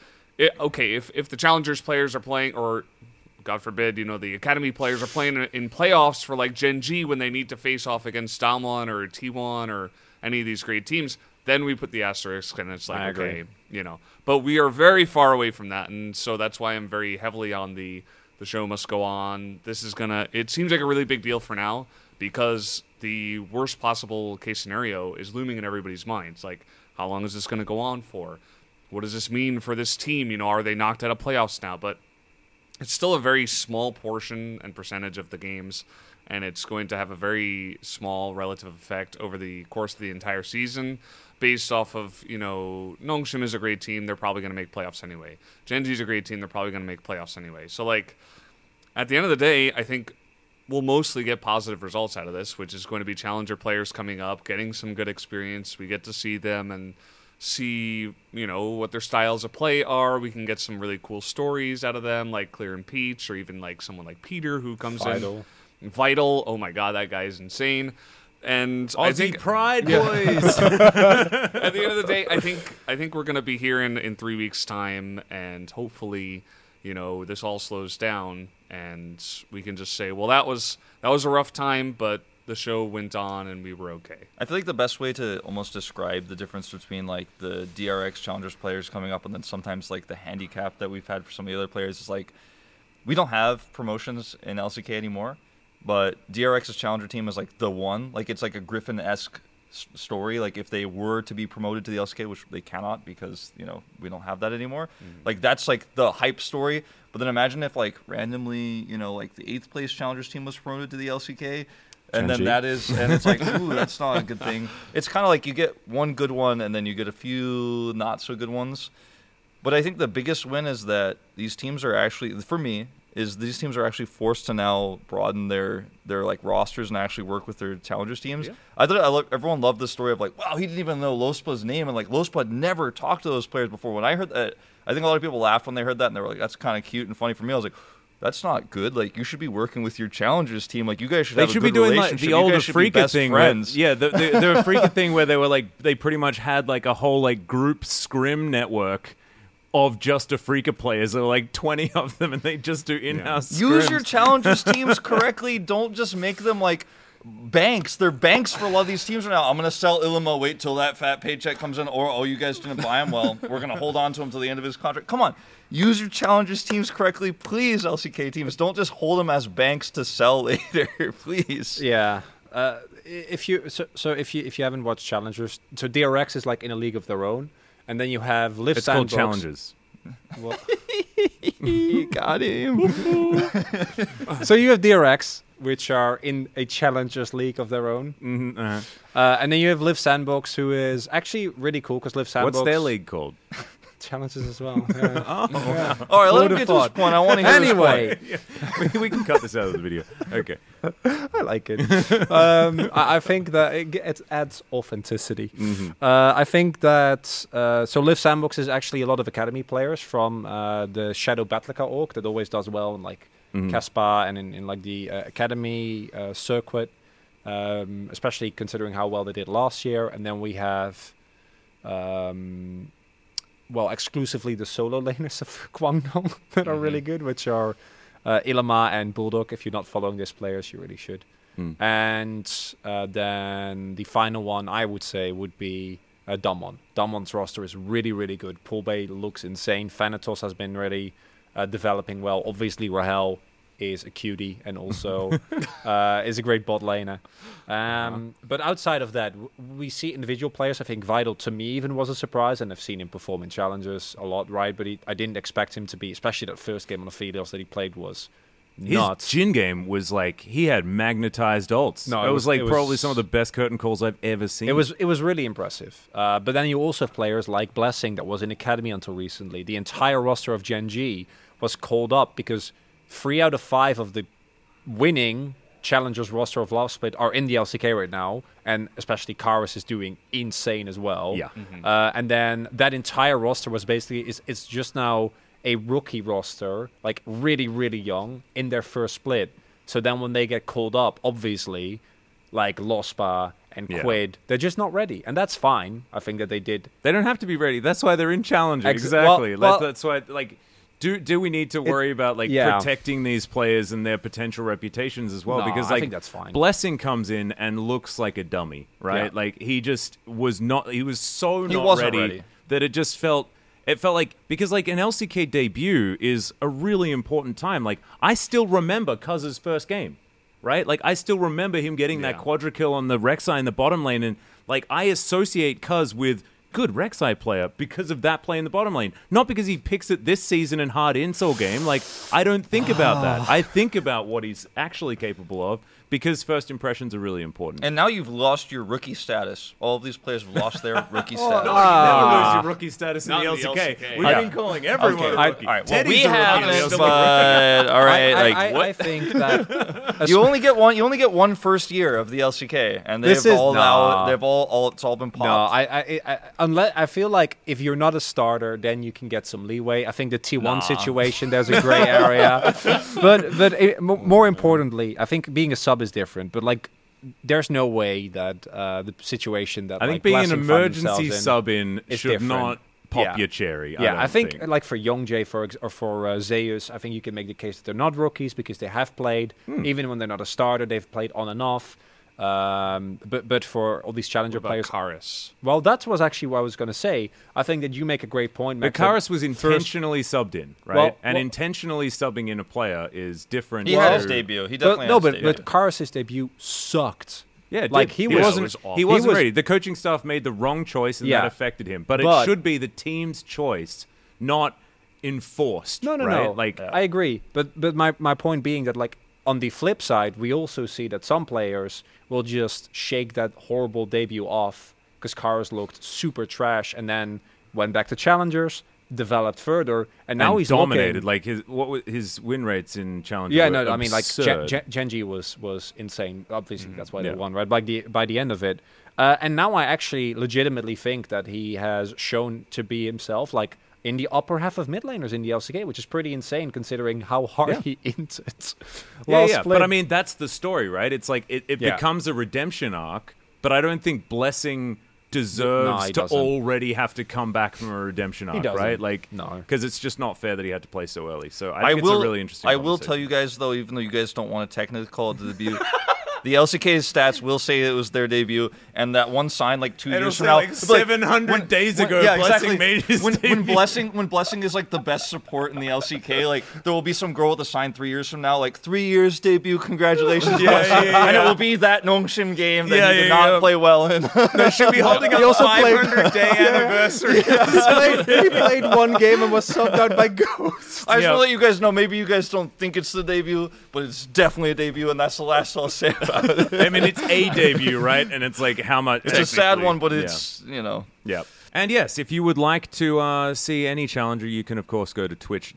if the Challengers players are playing, or God forbid, the Academy players are playing in playoffs for like Gen G when they need to face off against Damwon or T1 or any of these great teams, then we put the asterisk and it's I like, agree. okay, But we are very far away from that, and so that's why I'm very heavily on the show must go on. It seems like a really big deal for now because the worst possible case scenario is looming in everybody's minds. Like, how long is this going to go on for? What does this mean for this team? Are they knocked out of playoffs now? But it's still a very small portion and percentage of the games, and it's going to have a very small relative effect over the course of the entire season based off of, Nongshim is a great team. They're probably going to make playoffs anyway. Gen G is a great team. They're probably going to make playoffs anyway. So, like, at the end of the day, I think we'll mostly get positive results out of this, which is going to be Challenger players coming up, getting some good experience. We get to see them and see, what their styles of play are. We can get some really cool stories out of them, like Clear and Peach, or even like someone like Peter who comes Vital. in. Vital. Oh my God, that guy is insane. And I Aussie think pride, boys. at the end of the day, I think we're going to be here in 3 weeks' time, and hopefully, this all slows down, and we can just say, well, that was a rough time, but the show went on, and we were okay. I feel like the best way to almost describe the difference between like the DRX Challengers players coming up and then sometimes like the handicap that we've had for some of the other players is like we don't have promotions in LCK anymore, but DRX's Challenger team is like the one. Like it's like a Griffin-esque story. Like if they were to be promoted to the LCK, which they cannot because we don't have that anymore. Like that's like the hype story. But then imagine if like randomly like the 8th place Challengers team was promoted to the LCK. And then it's like, ooh, that's not a good thing. It's kind of like you get one good one and then you get a few not so good ones. But I think the biggest win is that these teams are actually, for me, these teams are actually forced to now broaden their like rosters and actually work with their Challengers teams. Yeah. I thought everyone loved the story of like, wow, he didn't even know Lospa's name, and like Lospa had never talked to those players before. When I heard that, I think a lot of people laughed when they heard that, and they were like, that's kind of cute and funny for me. I was like, that's not good. Like, you should be working with your Challengers team. Like, you guys should have a good relationship. They should be doing like the older Freaka thing. Friends. The Freaka thing where they were like, they pretty much had like a whole like group scrim network of just a Freaka players. There were like 20 of them, and they just do in-house scrims. Use your Challengers teams correctly. Don't just make them like banks. They're banks for a lot of these teams right now. I'm going to sell Illima, wait till that fat paycheck comes in, or, oh, you guys didn't buy him? Well, we're going to hold on to him till the end of his contract. Come on. Use your Challengers teams correctly, please, LCK teams. Don't just hold them as banks to sell later, please. Yeah. If you haven't watched Challengers, so DRX is like in a league of their own, and then you have Liv It's Sandbox. called Challengers. Well, You got him. so you have DRX, which are in a Challengers league of their own, and then you have Liv Sandbox, who is actually really cool because Liv Sandbox. What's their league called? Challenges as well. Yeah. Yeah. All right, let Who'd him have get to his thought? point. I want to hear Anyway, We can cut this out of the video. Okay. I like it. I think that it adds authenticity. I think that so Liv Sandbox is actually a lot of academy players from the Shadow Battlica org that always does well in like Caspar and in like the academy circuit, especially considering how well they did last year. And then we have exclusively the solo laners of Guangdong that are really good, which are Illima and Bulldog. If you're not following these players, you really should. And then the final one, I would say, would be Damwon. Damwon's roster is really, really good. Poolbay looks insane. Thanatos has been really developing well. Obviously, Rahel is a cutie and also is a great bot laner. But outside of that, we see individual players. I think Vital, to me, even was a surprise, and I've seen him perform in Challengers a lot, right? But I didn't expect him to be, especially that first game on the Felios that he played was nuts. His Jin game was like, he had magnetized ults. No, it was like it was probably some of the best curtain calls I've ever seen. It was really impressive. But then you also have players like Blessing that was in Academy until recently. The entire roster of Gen G was called up because 3 out of 5 of the winning Challengers roster of Love Split are in the LCK right now, and especially Karis is doing insane as well. Yeah. And then that entire roster was basically it's just now a rookie roster, like really, really young, in their first split. So then when they get called up, obviously, like Lospa and Quid, they're just not ready. And that's fine. I think that they did. They don't have to be ready. That's why they're in Challenger. Exactly. That's why, like, do we need to worry about, like, protecting these players and their potential reputations as well? No, because, I like, think that's fine. Blessing comes in and looks like a dummy, right? Yeah. Like, he just was not, he was so He not wasn't ready ready. that it just felt, like, because, like, an LCK debut is a really important time. Like, I still remember Cuz's first game, right? Like, I still remember him getting that quadra kill on the Rek'Sai in the bottom lane, and, like, I associate Cuz with good Rek'Sai player because of that play in the bottom lane. Not because he picks it this season in hard insole game. Like, I don't think about that. I think about what he's actually capable of because first impressions are really important. And now you've lost your rookie status. All of these players have lost their rookie status. No, you never lose your rookie status in Not the in the LCK. LCK. We've been calling everyone a rookie. All right, well, Teddy's we a rookie in the haven't, LCK. but all right, I think that you only get one. You only get one first year of the LCK, and This they've is- all no. now. They've all. It's all been no, popped. unless I feel like if you're not a starter, then you can get some leeway. I think the T1 situation, there's a gray area, but more importantly, I think being a sub is different. But like, there's no way that the situation that I think like, being an Blessing find emergency themselves in sub in is should different. not pop Yeah. your cherry. Yeah, I don't think like for Youngjae or for Zeus, I think you can make the case that they're not rookies because they have played. Even when they're not a starter, they've played on and off. But for all these challenger What players, about Karis? well, that was actually what I was going to say. I think that you make a great point, But Max. that Karis was intentionally subbed in, right? Well- and well- intentionally subbing in a player is different. he had to- his debut. He But, definitely no, had his but debut. Karis' debut sucked. Yeah, it like did. he he was- wasn't. it was awful. He wasn't He was- ready. The coaching staff made the wrong choice, and Yeah. that affected him. But But- it should be the team's choice, not enforced. No, right? Like, I agree, but my point being that like on the flip side, we also see that some players will just shake that horrible debut off because Karis looked super trash, and then went back to challengers, developed further, and now and he's dominated. looking, Like his win rates in challenger. yeah, were no, I mean like absurd. Genji was insane. Obviously, that's why Yeah. they won, right? By the end of it, and now I actually legitimately think that he has shown to be himself, like in the upper half of mid laners in the LCK, which is pretty insane considering how hard he inted. Yeah. But I mean, that's the story, right? It's like it Yeah. becomes a redemption arc, but I don't think Blessing deserves he to doesn't. already have to come back from a redemption arc, doesn't. right? Like, No. because it's just not fair that he had to play so early. So I think it's a really interesting. I will tell you guys though, even though you guys don't want to technically call it the debut. The LCK's stats will say it was their debut, and that one sign like 2 years from now, like 700 days ago, Blessing made his when debut. Blessing is like the best support in the LCK, like there will be some girl with a sign 3 years from now, like 3 years debut, congratulations, Blessing. And it will be that Nongshim game that he did not play well in. They should be holding up He also the played- 500-day anniversary. he played one game and was subbed out by Ghost. I just Yeah. want to let you guys know, maybe you guys don't think it's the debut, but it's definitely a debut, and that's the last I'll say about it. I mean, it's a debut, right? And it's like how much. It's a sad technically- one, but yeah. it's, you know. Yep. And yes, if you would like to see any challenger, you can, of course, go to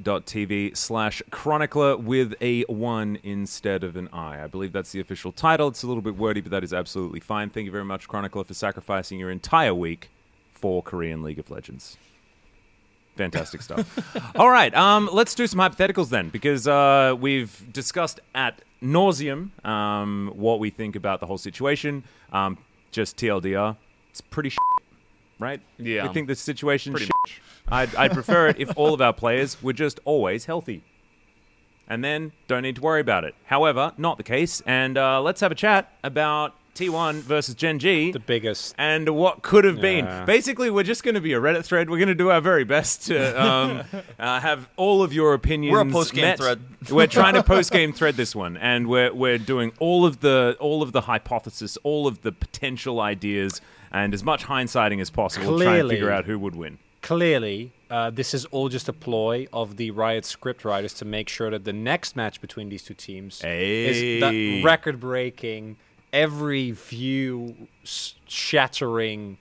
twitch.tv/chronicler with a 1 instead of an I. I believe that's the official title. It's a little bit wordy, but that is absolutely fine. Thank you very much, Chronicler, for sacrificing your entire week for Korean League of Legends. Fantastic stuff. All right, let's do some hypotheticals then, because we've discussed at nauseum what we think about the whole situation. Just TLDR, it's pretty right? Yeah. We think the situation Pretty shit. I'd prefer it if all of our players were just always healthy. And then don't need to worry about it. However, not the case. And let's have a chat about T1 versus Gen G. The biggest. And what could have been. Yeah. Basically, we're just going to be a Reddit thread. We're going to do our very best to have all of your opinions We're a post-game met. thread. We're trying to post-game thread this one, and we're doing all of the hypothesis, all of the potential ideas, and as much hindsighting as possible, trying to Clearly. figure out who would win. Clearly, this is all just a ploy of the Riot script writers to make sure that the next match between these two teams is the record-breaking, every view shattering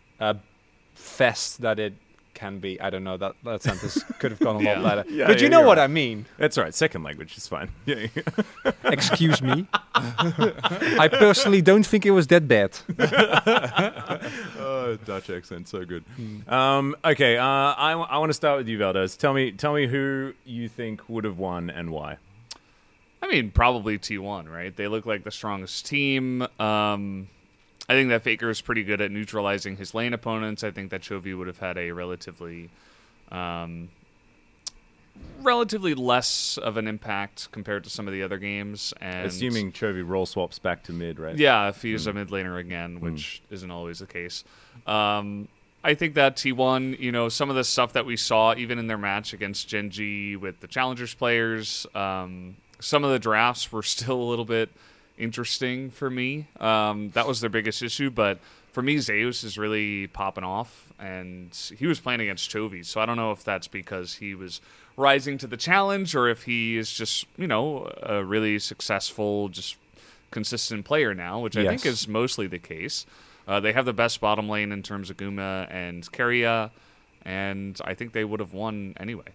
fest that it can be. I don't know, that sentence could have gone a lot better. Yeah, but you yeah, know you're what right. I mean. That's all right. Second language is fine. Yeah. Excuse me. I personally don't think it was that bad. Dutch accent, so good. Okay, I want to start with you, Valdez. Tell me who you think would have won and why. I mean, probably T1, right? They look like the strongest team. I think that Faker is pretty good at neutralizing his lane opponents. I think that Chovy would have had a relatively less of an impact compared to some of the other games. And Assuming Chovy role swaps back to mid, right? yeah, if he's a mid laner again, which isn't always the case. I think that T1, some of the stuff that we saw even in their match against Gen.G with the Challengers players, some of the drafts were still a little bit interesting for me. That was their biggest issue, but for me, Zeus is really popping off, and he was playing against Chovy, so I don't know if that's because he was rising to the challenge or if he is just, a really successful, just consistent player now, which I think is mostly the case. They have the best bottom lane in terms of Guma and Keria, and I think they would have won anyway.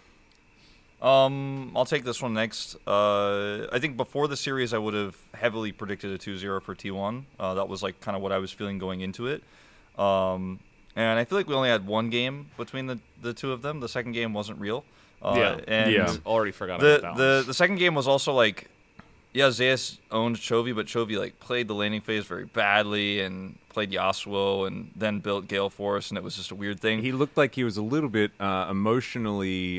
I'll take this one next. I think before the series, I would have heavily predicted a 2-0 for T1. That was like kind of what I was feeling going into it. And I feel like we only had one game between the two of them. The second game wasn't real. Already forgot about that one. The second game was also like, yeah, Zeus owned Chovy, but Chovy like played the laning phase very badly and played Yasuo and then built Gale Force, and it was just a weird thing. He looked like he was a little bit emotionally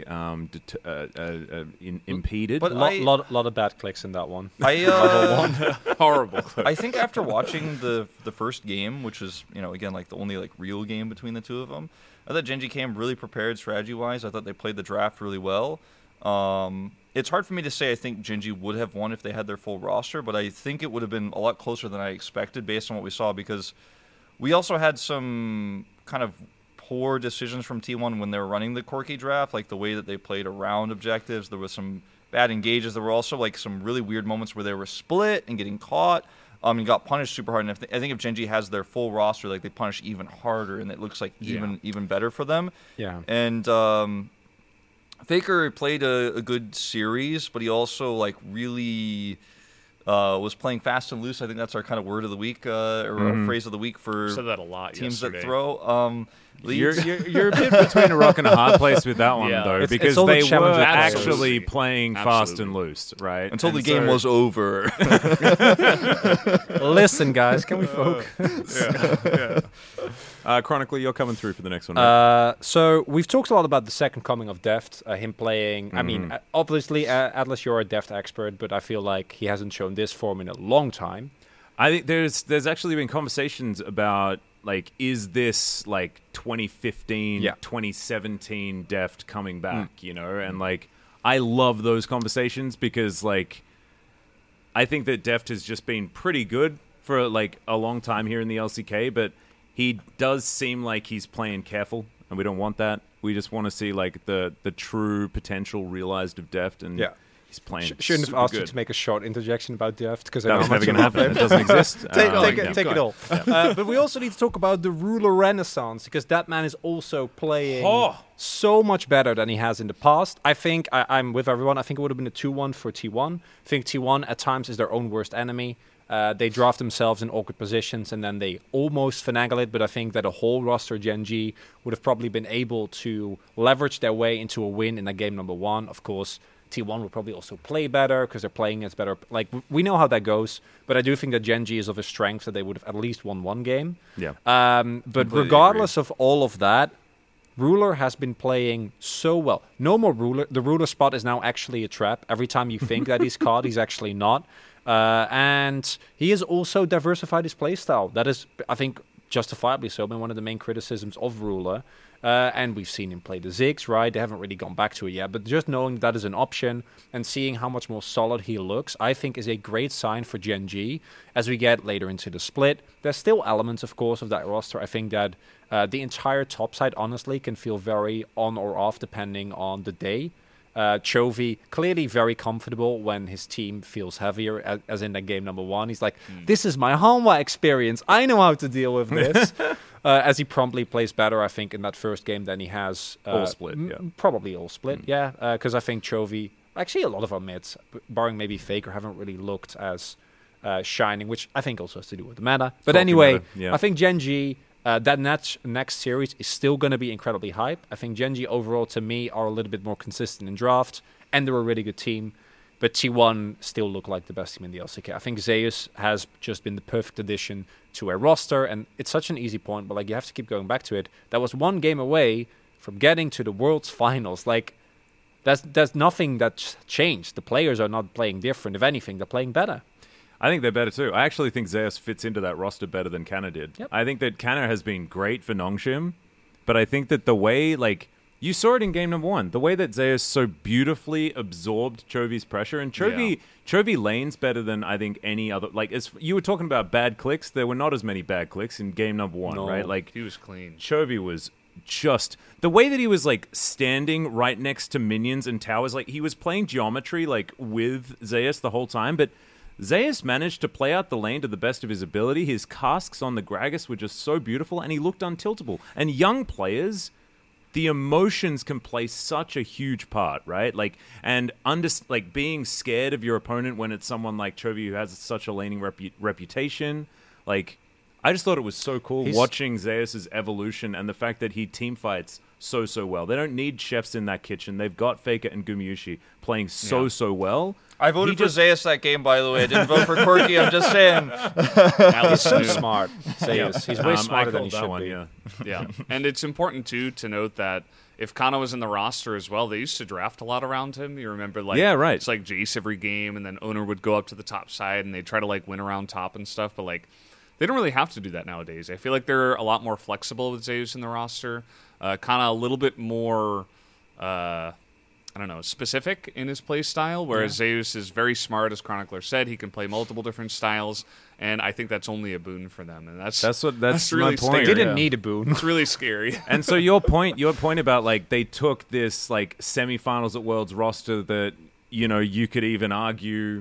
impeded. But lot of bad clicks in that one. Horrible. I think after watching the first game, which is again like the only like real game between the two of them, I thought Gen.G came really prepared strategy-wise. I thought they played the draft really well. It's hard for me to say I think Gen.G would have won if they had their full roster, but I think it would have been a lot closer than I expected based on what we saw, because we also had some kind of poor decisions from T1 when they were running the Corki draft, like the way that they played around objectives. There was some bad engages. There were also like some really weird moments where they were split and getting caught and got punished super hard. And I think if Gen.G has their full roster, like they punish even harder, and it looks like even better for them. Yeah. And Faker played a good series, but he also like really was playing fast and loose. I think that's our kind of word of the week or phrase of the week for said that a lot teams yesterday. that throw. You're a bit between a rock and a hard place with that one, though, because all the they were challenges. actually playing fast and loose, right? Until the game was over. Listen, guys, can we focus? Chronically, you're coming through for the next one. Right? So we've talked a lot about the second coming of Deft, him playing. I mean, obviously, Atlas, you're a Deft expert, but I feel like he hasn't shown this form in a long time. I think there's actually been conversations about, like, is this like 2015, 2017 Deft coming back, And like, I love those conversations because like, I think that Deft has just been pretty good for like a long time here in the LCK, but he does seem like he's playing careful, and we don't want that. We just want to see like the true potential realized of Deft, and he's playing. Shouldn't have asked good. you to make a short interjection about Deft, because that was never going to happen. It doesn't exist. Take it all. But we also need to talk about the ruler renaissance, because that man is also playing so much better than he has in the past. I think I'm with everyone. I think it would have been a 2-1 for T1. I think T1 at times is their own worst enemy. They draft themselves in awkward positions, and then they almost finagle it, but I think that a whole roster Gen.G would have probably been able to leverage their way into a win in that game number one. Of course, T1 will probably also play better because they're playing against better. Like, we know how that goes, but I do think that Gen.G is of a strength that they would have at least won one game. Yeah. But regardless of all of that, Ruler has been playing so well. No more Ruler. The Ruler spot is now actually a trap. Every time you think that he's caught, he's actually not. And he has also diversified his playstyle. That is, I think, justifiably so, been one of the main criticisms of Ruler. And we've seen him play the Ziggs, right? They haven't really gone back to it yet. But just knowing that is an option and seeing how much more solid he looks, I think is a great sign for Gen.G as we get later into the split. There's still elements, of course, of that roster. I think that the entire top side, honestly, can feel very on or off depending on the day. Chovy, clearly very comfortable when his team feels heavier, as in that game number one. He's like, this is my Hanwha experience. I know how to deal with this. As he promptly plays better, I think, in that first game than he has. All split, Probably all split, because I think Chovy, actually a lot of our mids, barring maybe Faker, haven't really looked as shining, which I think also has to do with the meta. But Talking anyway, meta, yeah. I think Gen G, that next series is still going to be incredibly hype. I think Gen G overall, to me, are a little bit more consistent in draft, and they're a really good team. But T1 still look like the best team in the LCK. I think Zeus has just been the perfect addition to a roster, and it's such an easy point, but like you have to keep going back to it. That was one game away from getting to the World's Finals. Like, there's nothing that's changed. The players are not playing different. If anything, they're playing better. I think they're better too. I actually think Zeus fits into that roster better than Canna did. Yep. I think that Canna has been great for Nongshim, but I think that the way, like, you saw it in game number 1, the way that Zeus so beautifully absorbed Chovy's pressure, and Chovy lanes better than I think any other. Like, as you were talking about bad clicks, there were not as many bad clicks in game number 1, No. right? Like, He was clean. Chovy was just the way that he was like standing right next to minions and towers, like he was playing geometry like with Zeus the whole time, but Zeus managed to play out the lane to the best of his ability. His casks on the Gragas were just so beautiful, and he looked untiltable. And young players, the emotions can play such a huge part, right? Like, and like being scared of your opponent when it's someone like Chovy who has such a laning reputation. Like, I just thought it was so cool watching Zeus's evolution and the fact that he team fights so well. They don't need chefs in that kitchen. They've got Faker and Gumayusi playing so well. I voted for Zeus that game, by the way. I didn't vote for Quirky. I'm just saying. He's so smart. Zeus. He's way smarter than he should be. Yeah. Yeah, and it's important too to note that if Kana was in the roster as well, they used to draft a lot around him. You remember, like, Yeah, right. It's like Jace every game, and then Owner would go up to the top side and they try to like win around top and stuff. But like, they don't really have to do that nowadays. I feel like they're a lot more flexible with Zeus in the roster. Kana a little bit more, I don't know, specific in his play style. Whereas Zeus is very smart, as Chronicler said. He can play multiple different styles, and I think that's only a boon for them. And that's That's really my point. scary. They didn't Yeah. need a boon. It's really scary. And so your point about like they took this like semifinals at Worlds roster that, you know, you could even argue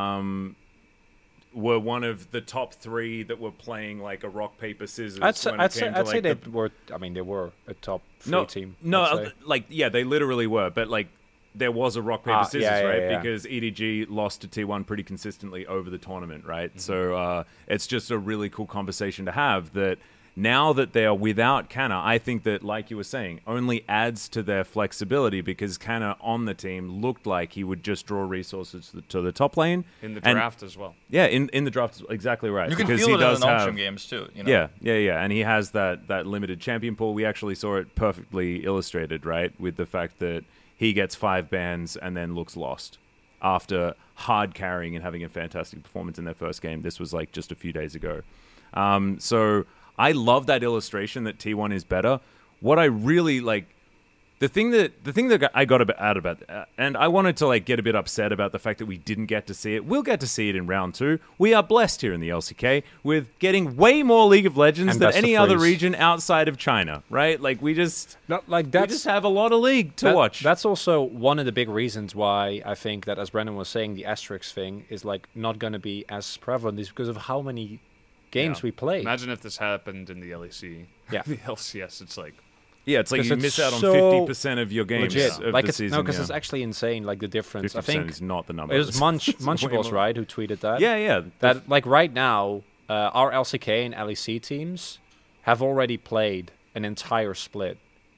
were one of the top 3 that were playing like a rock paper scissors. I'd say they they were. I mean, they were a top 3 team. No, I'd say. like yeah, they literally were, but like there was a rock paper scissors, yeah, right? yeah. Because EDG lost to T1 pretty consistently over the tournament, right? Mm-hmm. So it's just a really cool conversation to have that. Now that they are without Canna, I think that, like you were saying, only adds to their flexibility because Canna on the team looked like he would just draw resources to the top lane. In the And- draft as well. Yeah, in the draft, exactly right. You can because feel he it does in the have, Nongshim games, too. You know? Yeah, and he has that limited champion pool. We actually saw it perfectly illustrated, right, with the fact that he gets 5 bans and then looks lost after hard carrying and having a fantastic performance in their first game. This was like just a few days ago. So I love that illustration that T1 is better. What I really like, the thing that I got out about, and I wanted to like get a bit upset about the fact that we didn't get to see it. We'll get to see it in round 2. We are blessed here in the LCK with getting way more League of Legends And than best of any other threes. region outside of China, right? Like we just That's have a lot of League to watch. That's also one of the big reasons why I think that, as Brendan was saying, the asterisk thing is like not going to be as prevalent, is because of how many games we play. Imagine if this happened in the LEC. Yeah. The LCS, it's like, Yeah, it's like 'Cause you it's miss out on so 50% of your games Legit. of Like the season. because it's actually insane. Like the difference. 50% I think is not the number. it was It's way Munchables, more. right, who tweeted that. Yeah. That like right now, our LCK and LEC teams have already played an entire split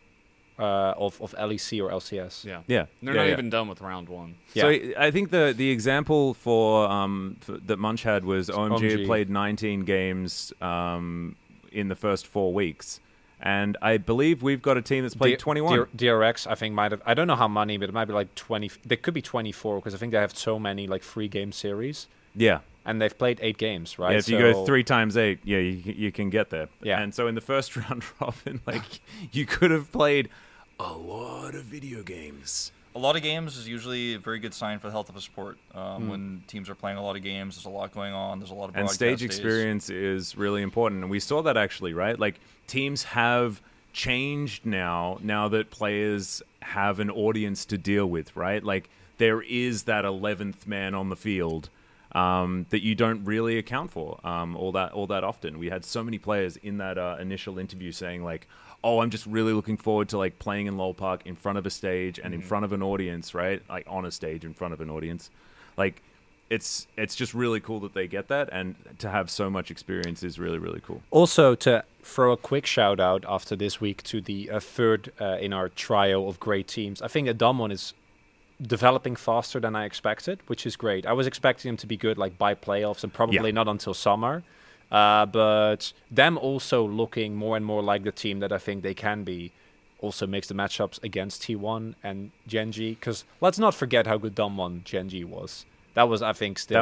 of LEC or LCS. yeah. Yeah. They're yeah, not yeah. even done with round 1. So Yeah. I think the example for that Munch had was OMG had OMG. played 19 games in the first 4 weeks, and I believe we've got a team that's played 21. DRX, I think, might have. I don't know how many, but it might be like 20. They could be 24 because I think they have so many like free game series, Yeah. and they've played 8 games, right? Yeah, if you go 3 times 8, yeah, you can get there. Yeah. And so in the first round robin, like you could have played a lot of video games. A lot of games is usually a very good sign for the health of a sport. When teams are playing a lot of games, there's a lot going on. There's a lot of And broadcast stage days. experience is really important, and we saw that actually, right? Like teams have changed now that players have an audience to deal with, right? Like there is that 11th man on the field that you don't really account for all that often. We had so many players in that initial interview saying like, oh, I'm just really looking forward to like playing in LoL Park in front of a stage and in front of an audience, right? Like on a stage in front of an audience. Like it's just really cool that they get that, and to have so much experience is really, really cool. Also, to throw a quick shout out after this week to the third in our trio of great teams. I think Adamon is developing faster than I expected, which is great. I was expecting him to be good like by playoffs and probably not until summer. But them also looking more and more like the team that I think they can be also makes the matchups against T1 and Gen.G, because let's not forget how good Damwon Gen.G was. That was, I think, still...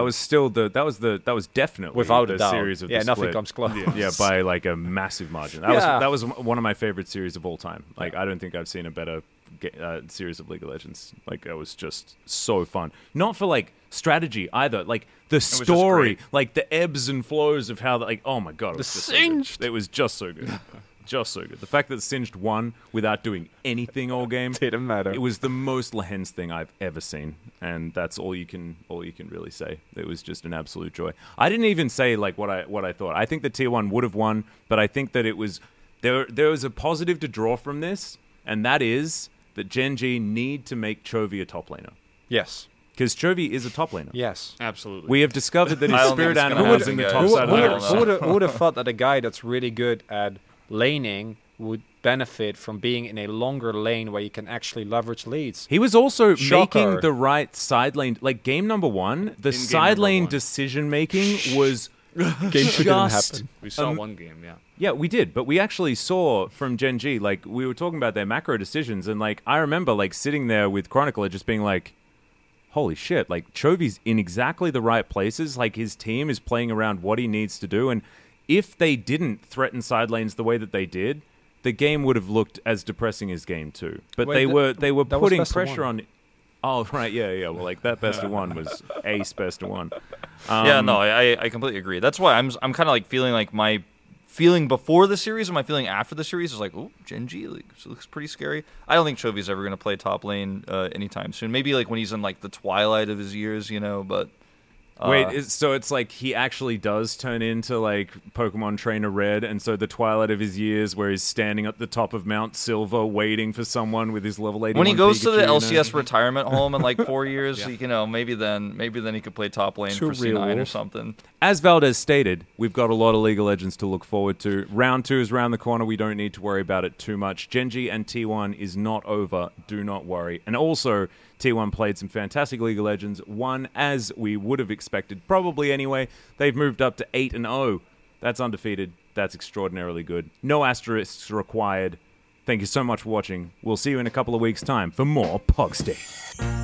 That was definitely without the a doubt. series of the nothing split. comes close. Yeah, by like a massive margin. That was one of my favorite series of all time. Like, I don't think I've seen a better series of League of Legends. Like, it was just so fun. Not for like strategy either. Like the story, like the ebbs and flows of how oh my god, it was just Singed. so good. It was just so good. Just so good. The fact that Singed won without doing anything all game Didn't matter. It was the most Lehens thing I've ever seen, and that's all you can really say. It was just an absolute joy. I didn't even say like what I thought. I think that T1 would have won, but I think that it was there was a positive to draw from this, and that is that Gen.G need to make Chovy a top laner, Yes. because Chovy is a top laner. Yes. Absolutely. We have discovered that his I don't think spirit it's gonna animal is happen, in the guys. top Who- side of who- the who- house. Who would have thought that a guy that's really good at laning would benefit from being in a longer lane where you can actually leverage leads? He was also Shocker. making the right side lane. Like game number one, the game side number lane one. decision making was Game 2 didn't just happen. we saw one game, yeah. Yeah, we did, but we actually saw from Gen.G, like, we were talking about their macro decisions, and, like, I remember, like, sitting there with Chronicler just being like, holy shit, like, Chovy's in exactly the right places, like, his team is playing around what he needs to do, and if they didn't threaten side lanes the way that they did, the game would have looked as depressing as game 2. But Wait, they were that was putting best of pressure one. on... Oh, right, yeah, well, like, that best of one was ace best of one. Yeah, no, I completely agree. That's why I'm kind of like feeling like my feeling before the series and my feeling after the series is like, oh, Gen.G looks pretty scary. I don't think Chovy's ever going to play top lane anytime soon. Maybe like when he's in like the twilight of his years, you know, but... Wait, so it's like he actually does turn into like Pokemon Trainer Red, and so the twilight of his years where he's standing at the top of Mount Silver waiting for someone with his level 81 when he goes to the Pikachu, you know? LCS retirement home in like 4 years, you know, maybe then he could play top lane Too for real C9 or wolf. something. As Valdez stated, we've got a lot of League of Legends to look forward to. Round 2 is around the corner. We don't need to worry about it too much. Gen.G and T1 is not over. Do not worry. And also, T1 played some fantastic League of Legends. Won as we would have expected, probably anyway. They've moved up to 8-0. That's undefeated. That's extraordinarily good. No asterisks required. Thank you so much for watching. We'll see you in a couple of weeks' time for more Pog State.